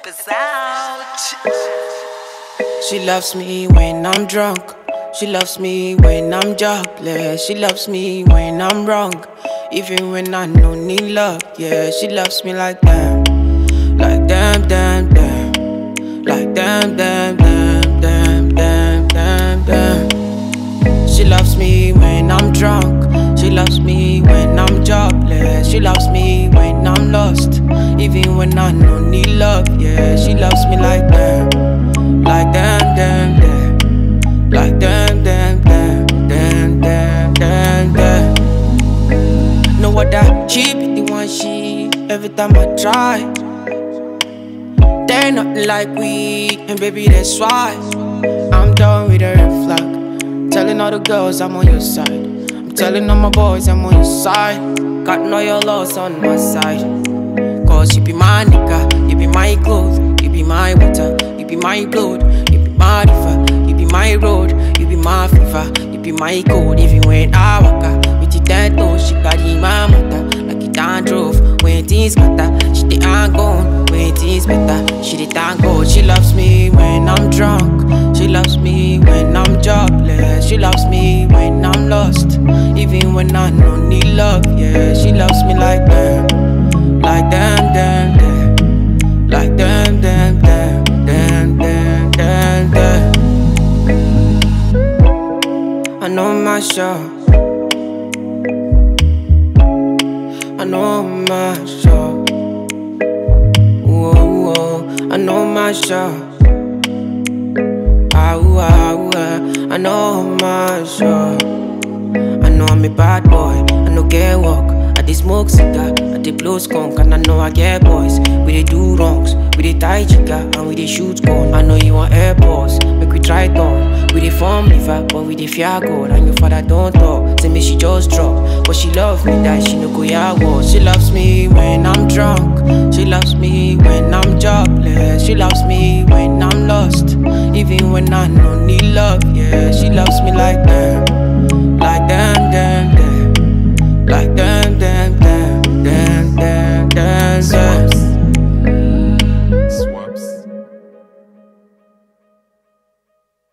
Peppers out. She loves me when I'm drunk. She loves me when I'm jobless. She loves me when I'm wrong, even when I don't need love. Yeah, she loves me like damn, like damn, damn, damn, like damn, damn, damn, damn, damn, damn, damn. She loves me when I'm drunk. She loves me when I'm jobless. She loves me when I'm lost, even when I don't need love. Yeah, she loves me like damn, like damn, damn, damn, like damn, damn, damn, damn, damn, damn, damn. Know what that she be the one she every time I try. They're nothing like we, and baby that's why I'm done with the red flag. Telling all the girls I'm on your side. I'm telling all my boys I'm on your side. Got all your loss on my side. Cause you be my nigga, you be my clothes, you be my water, you be my blood, you be my river, you be my road, you be my fever, you be my code. Even when I walk out with the 10 toes, she carry my mother like it done drove. When things matter, she the ain't gone. When things better, she the thank God. She loves me when I'm drunk. She loves me when I'm jobless. She loves me when I'm lost, even when I don't need love. Yeah, she loves me like damn, like damn, damn, damn, like damn, damn, damn, damn, damn, damn, damn. I know my show. I know my show. Whoa, whoa. I know my show. I know my show. I know I'm a bad boy. I know get work. I dey smoke cigar. I dey blow skunk. And I know I get boys. We dey do wrongs. We dey tie chica and we dey shoot gun. I know you want airports. Make we try it on. We dey form liver, but we dey fear God. And your father don't talk. Say me she just drop, but she love me that she no go ya war. She loves me when I'm drunk. She loves me when I'm jobless. She loves me when I'm lost, even when I don't need love. Yeah, she loves me like that.